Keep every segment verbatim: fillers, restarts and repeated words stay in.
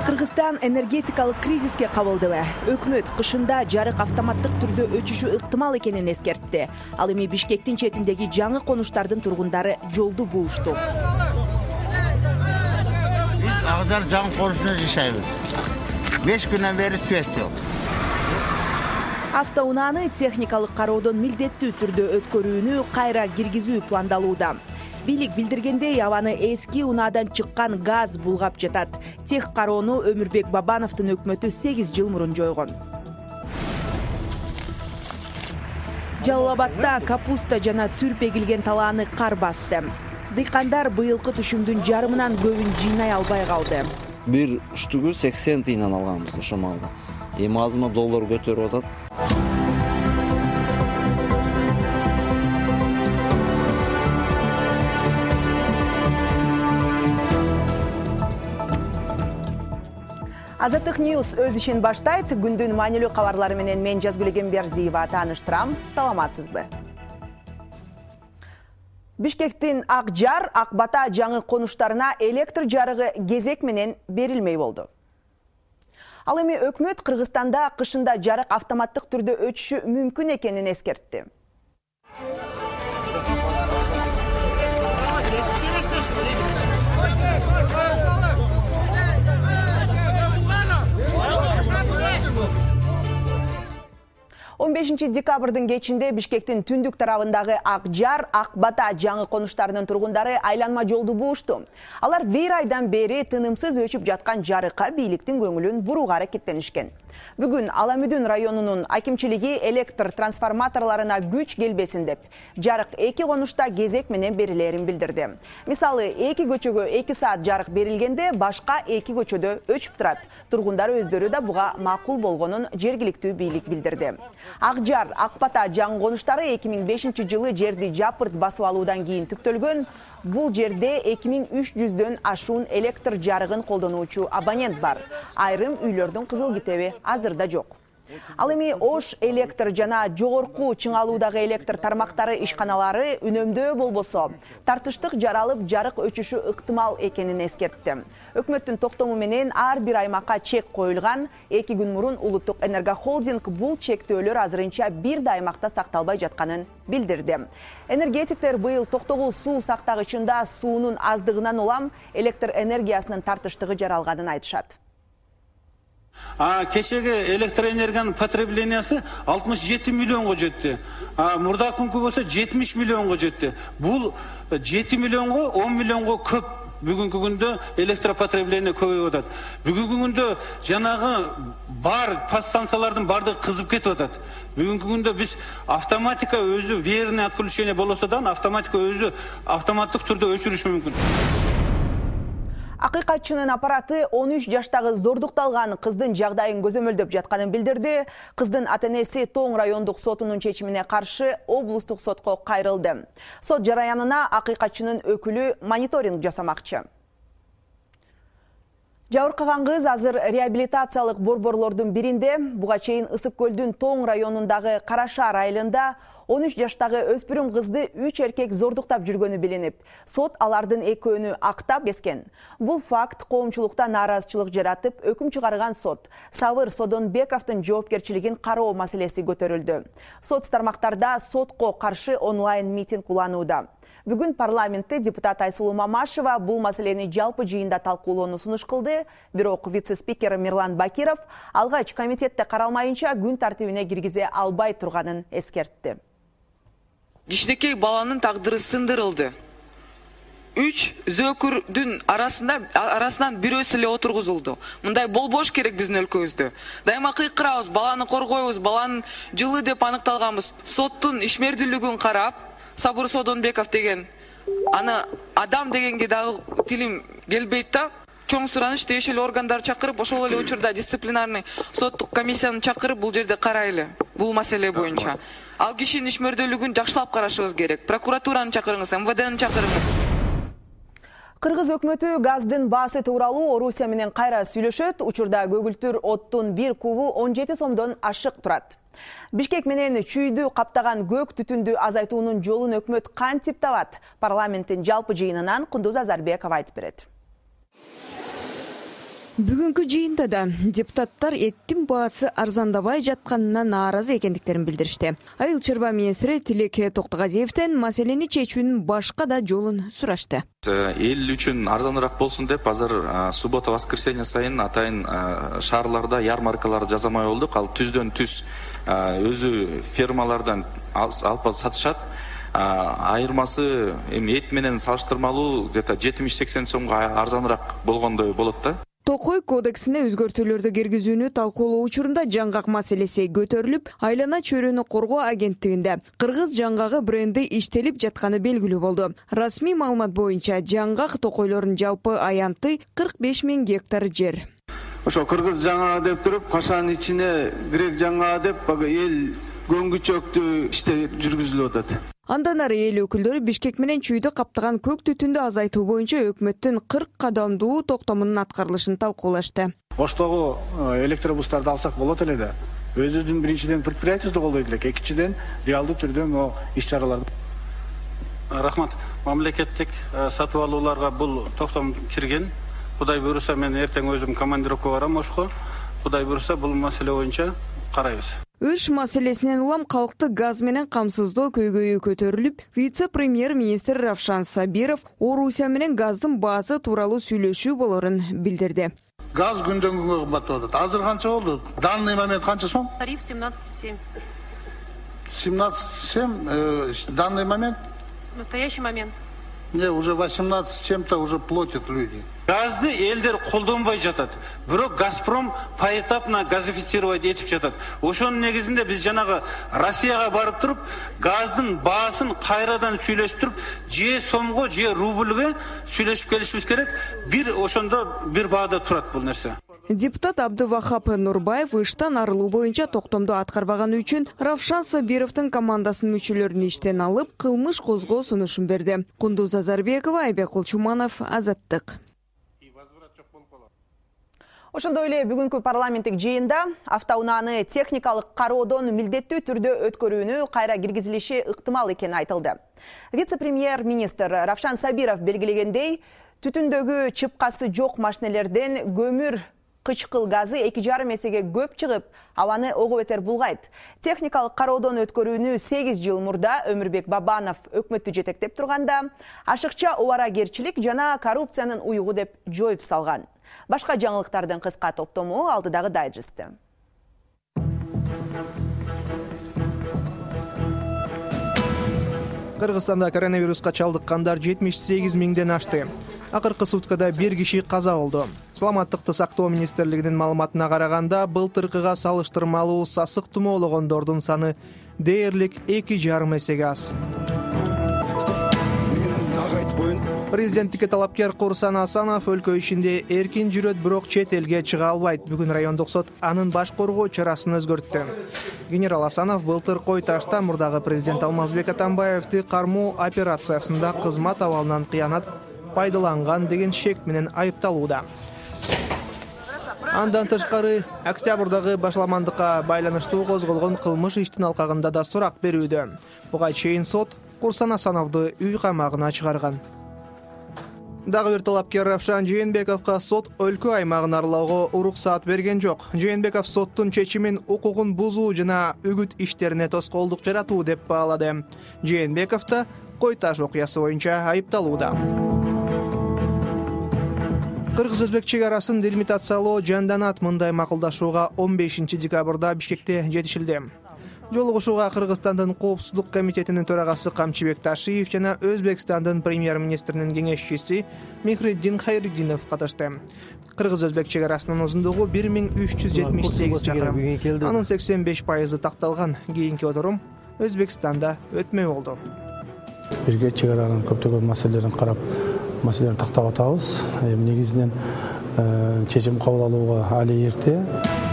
Кыргызстан энергетикалык кризиске кабылдыбы. Өкмөт кышында жарык автоматтык түрдө өчүшү ыктымал экенин эскертти. Ал эми Бишкектин четиндеги жаңы конуштардын тургундары жолду буушту. Биз агзал жаңы конушта жашайбыз. беш күнөн бери свет жок. Автоунааны техникалык кароодон милдеттүү түрдө өткөрүүнү кайра киргизүү пландалууда. Бийлик билдиргендей, абаны эски унаадан чыккан газ булгап жатат. Тех кароону Өмүрбек Бабановдун өкмөтү сегиз жыл мурун жойгон. Жалал Абадда капуста жана түрп эгилген талааны кар басты. Дыйкандар быйылкы түшүмдүн жарымынан көбүн жыйнай албай калды. Бир штугу сексен тыйындан алганбыз ошо малда. Эми азырма доллар көтөрүп атат. Азаттык Ньюс өз ишин баштайт. Күндүн маанилүү кабарлары менен мен Жазгүл Бердиева тааныштырам. Саламатсызбы? Бишкектин Ак Жар, Ак Бата жаңы конуштарына электр жарыгы кезек менен берилмей болду. Ал эми өкмөт Кыргызстанда кышында жарык автоматтык түрдө өчүшү мүмкүн экенин эскертти. он бешинчи декабрдын кечинде Бишкектин түндүк тарабындагы Ак Жар, Ак Бата жаңы конуштарынын тургундары айланма жолду буушту. Алар бир айдан бери тынымсыз өчүп жаткан жарыкка бийликтин көңүлүн бурууга аракеттенишкен. Бүгүн Аламүдүн районунун акимчилиги электр трансформаторларына күч келбесин деп, жарык эки конушта кезек менен берилерин билдирди. Мисалы, эки көчөгө эки саат жарык берилгенде, башка эки көчөдө өчүп турат. Тургундар өздөрү да буга макул болгонун жергиликтүү бийлик билдирди. Ак Жар, Ак Бата жаңы конуштары эки миң бешинчи жылы жерди жапырт басып алуудан кийин түптөлгөн. Бул жерде эки миң үч жүздөн ашуун электр жарыгын колдонуучу абонент бар. Айрым үйлөрдүн кызыл китеби азырда жок. Ал эми Ош электр жана жогорку чыңалуудагы электр тармактары ишканалары үнөмдөө болбосо, тартыштык жаралып жарык өчүшү ыктымал экенин эскертти. Өкмөттүн токтому менен ар бир аймакка чек коюлган. Эки күн мурун Улуттук энергохолдинг бул чектөөлөр азырынча бир да аймакта сакталбай жатканын билдирди. Энергетиктер быйыл токтогул суу сактагычында суунун аздыгынан улам электр энергиясынын тартыштыгы жаралганын айтышат. А кечеги электроэнергиянын потреблениясы алтымыш жети миллионго жетти. А мурдакынкы болсо жетимиш миллионго жетти. Бул жети миллионго он миллионго көп. Бүгүнкү күндө электропотребление көбөйүп атат. Бүгүнкү күндө жанагы бар подстанциялардын бардыгы кызып кетип атат. Бүгүнкү күндө биз автоматика өзү верное отключение болсо да автоматика өзү автоматтык түрдө өчүрүшү мүмкүн. Акыйкатчынын аппараты он үч жаштагы зордукталган кыздын жагдайын көзөмөлдөп жатканын билдирди. Кыздын ата-энеси Тоң райондук сотунун чечимине каршы облустук сотко кайрылды. Сот жараянына акыйкатчынын өкүлү мониторинг жасамакчы. Жабыркаган кыз азыр реабилитациялык борборлордун биринде. Буга чейин Ысык көлдүн Тоң районундагы Карашаар айылында он үч жаштагы өспүрүм кызды үч эркек зордуктап жүргөнү билинип, сот алардын экөөнү актап эскен. Бул факт коомчулукта нааразычылык жаратып, өкүм чыгарган сот Сабыр Содонбековдун жоопкерчилигин кароо маселеси көтөрүлдү. Сот тармактарда сотко каршы онлайн митинг уланууда. Бүгүн парламентте депутат Айсулуу Мамашева бул маселени жалпы жыйында талкуулоону сунуш кылды. Бирок вице-спикер Мирлан Бакиров алгач комитетте каралмайынча күн тартибине киргизе албай турганын эскертти. Кичинекей баланын тагдыры сындырылды. Үч зөөкүрдүн арасында арасынан бирөөсү эле отургузулду. Мындай болбош керек биздин өлкөбүздө. Дайыма кыйкырабыз, баланы коргойбуз, баланын жылы деп аныкталганбыз. Соттун ишмердүүлүгүн карап, Сабыр Содонбеков деген аны адам дегенге дагы тилим келбейт да. Чоң сураныч тиешелүү органдар чакырып, ошол эле учурда дисциплинарный соттук комиссияны чакырып бул жерде карайлы. Бул маселе боюнча. Ал кишинин ишмердүүлүгүн жакшылап карашыбыз керек. Прокуратураны чакырыңыз, эм вэ дени чакырыңыз. Кыргыз өкмөтү газдын баасы тууралуу Орусия менен кайра сүйлөшөт. Учурда көгүлтүр оттун бир кубу он жети сомдон ашык турат. Бишкек менен чүйдү каптаган көк түтүндү азайтуунун жолун өкмөт кантип табат? Парламенттин жалпы жыйынынан Кундуз Азарбеков айтып берет. Бүгүнкү жыйында да депутаттар эттин баасы арзандабай жатканына нааразы экендиктерин билдиришти. Айыл чарба министри Тилек Токтогазиевден маселени чечүүнүн башка да жолун сурашты. Эл үчүн арзаныраак болсун деп азыр суббота воскресенье сайын атайын шаарларда ярмаркаларды жасамай болдук. Ал түздөн түз өзү фермалардан алып сатышат. Айырмасы эми эт менен салыштырмалуу где-то жетимиш сексен сомго арзаныраак болгондой болот да. Токой кодексине өзгөртүүлөрдү киргизүүнү талкуулоо учурунда жаңгак маселеси көтөрүлүп, айлана чөйрөнү коргоо агенттигинде кыргыз жаңгагы бренди иштелип жатканы белгилүү болду. Расмий маалымат боюнча жаңгак токойлордун жалпы аянты кырк беш миң гектар жер. Ошо кыргыз жаңгагы деп туруп, кашанын ичине грек жаңгагы деп эл көңгүчөктүү иште жүргүзүлүп атат. Андан ары эл өкүлдөрү Бишкек менен чүйдү каптаган көк түтүндү азайтуу боюнча өкмөттүн кырк кадамдуу токтомунун аткарылышын талкуулашты. Оштогу электробустарды алсак болот эле да. Өзүбүздүн биринчиден предприятиебизди колдойт элек, экинчиден реалдуу түрдө могу иш-чараларды. Рахмат. Мамлекеттик сатып алууларга бул токтом кирген. Кудай буйруса мен эртең өзүм командировка барам Ошко. Кудай буйруса бул маселе боюнча карайбыз. Үш маселесинен улам калкты газ менен камсыздоо көйгөйү көтөрүлүп, вице-премьер-министр Равшан Сабиров Орусия менен газдын баасы тууралуу сүйлөшүү болорун билдирди. Газ күндөн күнгө кымбаттап атат. Азыр канча болду? Данный момент канча сом? Тариф семнадцать и семь. семнадцать и семь, данный момент? В настоящий момент. Не, уже восемнадцать с чем-то уже платят люди. Газды элдер колдонбой жатат. Бирок Газпром поэтапно газифицировать этип жатат. Ошонун негизинде биз жанагы Россияга барып туруп, газдын баасын кайрадан сүйлөштүрүп, же сомго, же рубльге сүйлөшүп келишибиз керек. Бир ошондо бир баада турат бул нерсе. Депутат Абдывахап Нурбаев иштен арылуу боюнча токтомду аткарбаганы үчүн Равшан Сабировдун командасынын мүчөлөрүн иштен алып, кылмыш козгоо сунушун берди. Кундуз Азарбекова, Айбек Кулчуманов, Азаттык. Ошондой эле бүгүнкү парламенттик жыйында автоунааны техникалык кароодон милдеттүү түрдө өткөрүүнү кайра киргизилиши ыктымал экени айтылды. Вице-премьер-министр Равшан Сабиров белгилегендей, түтүндөгү чыпкасы жок машинелерден көмүр кычкыл газы эки жарым эсеге көп чыгып, абаны ого бетер булгайт. Техникалык кароодон өткөрүүнү сегиз жыл мурда Өмүрбек Бабанов өкмөттү жетектеп турганда, ашыкча убарагерчилик жана коррупциянын уюгу деп жоюп салган. Башка жаңылыктардын кыска топтому алдыдагы дайджести. Кыргызстанда коронавируска чалдыккандар жетимиш сегиз миңден ашты. Акыркы суткада бир киши каза болду. Саламаттыкты сактоо министрлигинин маалыматына караганда, былтыркыга салыштырмалуу сасык тумоологондордун саны дээрлик эки жарым эсеге аз. Президенттикке талапкер Курсан Асанов өлкө ишинде эркин жүрөт, бирок чет элге чыга албайт. Бүгүн райондук сот анын баш коргоо чарасын өзгөрттү. Генерал Асанов былтыр Кой Ташта мурдагы президент Алмазбек Атамбаевди кармоо операциясында кызмат абалынан кыянат пайдаланган деген шек менен айыпталууда. Андан тышкары октябрдагы башламандыкка байланыштуу козголгон кылмыш иштин алкагында да сурак берүүдө. Буга чейин сот Курсан Асановду үй камагына чыгарган. Дагы бир талапкер Равшан Жээнбековго сот өлкө аймагын аралоого уруксаат берген жок. Жээнбеков соттун чечимин укугун бузуу жана үгүт иштерине тоскоолдук жаратуу деп баалады. Жээнбеков да Кой Таш окуясы боюнча айыпталууда. Кыргыз-өзбек чек арасын делимитациялоо жанданат. Мындай макулдашууга он бешинчи декабрда Бишкекте жетишилди. Жолугушууга Кыргызстандын коопсуздук комитетинин төрагасы Камчыбек Ташиев жана Өзбекстандын премьер-министринин кеңешчиси Михриддин Хайриддинов катышты. Кыргыз-өзбек чек арасынын узундугу бир миң үч жүз жетимиш сегиз чакырым. Анын сексен беш пайызы такталган. Кийинки отурум Өзбекстанда өтмөй болду. Бирге чек аранын көптөгөн маселелерин карап, маселелерди тактап атабыз. Негизинен чечим кабыл алууга али эрте.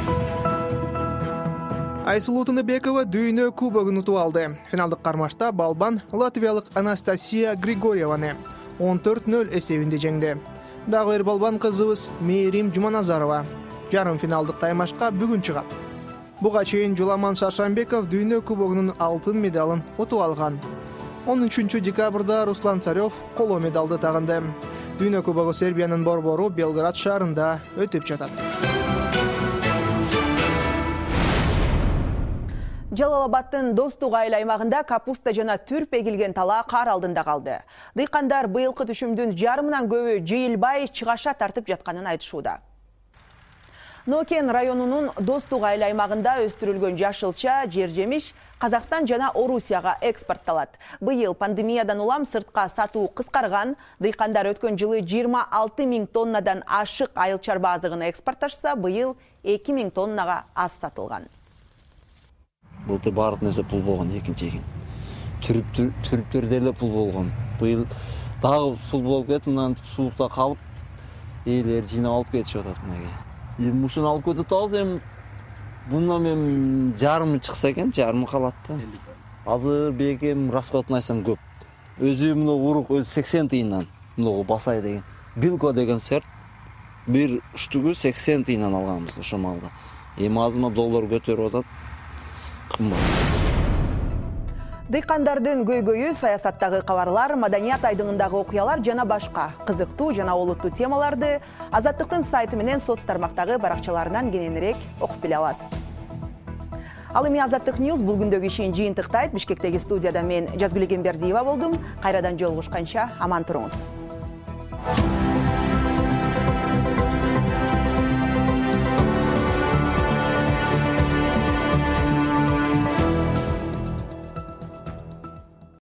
Айсулуу Тыныбекова дүйнө кубогун утуп алды. Финалдык кармашта балбан латвиялык Анастасия Григорьеваны он төрт нөл эсебинде жеңди. Дагы бир балбан кызыбыз Мээрим Жуманазарова жарым финалдык таймашка бүгүн чыгат. Буга чейин Жуламан Шаршамбеков дүйнө кубогунун алтын медалын утуп алган. он үчүнчү декабрда Руслан Царев коло медалды тагынды. Дүйнө кубогу Сербиянын борбору Белград шаарында өтүп жатат. Жалал Абадтын Достук айыл аймагында капуста жана түрп эгилген тала кар алдында калды. Дыйкандар быйылкы түшүмдүн жарымынан көбү жыйылбай чыгаша тартып жатканын айтышууда. Нокен районунун Достук айыл аймагында өстүрүлгөн жашылча, жер жемиш Казакстан жана Орусияга экспортталат. Быйыл пандемиядан улам сыртка сатуу кыскарган, дыйкандар өткөн жылы жыйырма алты миң тоннадан ашык айыл чарба азыгын экспортташса, быйыл эки миң тоннага аз сатылган. Былтыр баардык нерсе пул болгон, экинчи экен. Түрүптөр деле пул болгон. Быйыл дагы пул болуп кетип, мындан суукта калып, ээлер жыйнап алып кетишип атат мынага. Эми ушуну алып кетип атабыз, эми bundan men жарымы чыкса экен, жарымы калат да. Азыр бекем расходун айтсам көп. Өзү мына урук өзү сексен тыйындан мына басай деген. Билко деген сорт бир штугу сексен тыйындан алганбыз ошо малда. Эми азырма доллар көтөрүп атат. Кымбат. Дыйкандардын көйгөйү, саясаттагы кабарлар, маданият айдыңындагы окуялар жана башка кызыктуу жана олуттуу темаларды Азаттыктын сайты менен соц тармактагы баракчаларынан кененирээк окуп биле аласыз. Ал эми Азаттык Ньюс бул күндөгү ишин жыйынтыктайт. Бишкектеги студияда мен Жазгүл Эгембердиева болдум. Кайрадан жолугушканча аман туруңуз.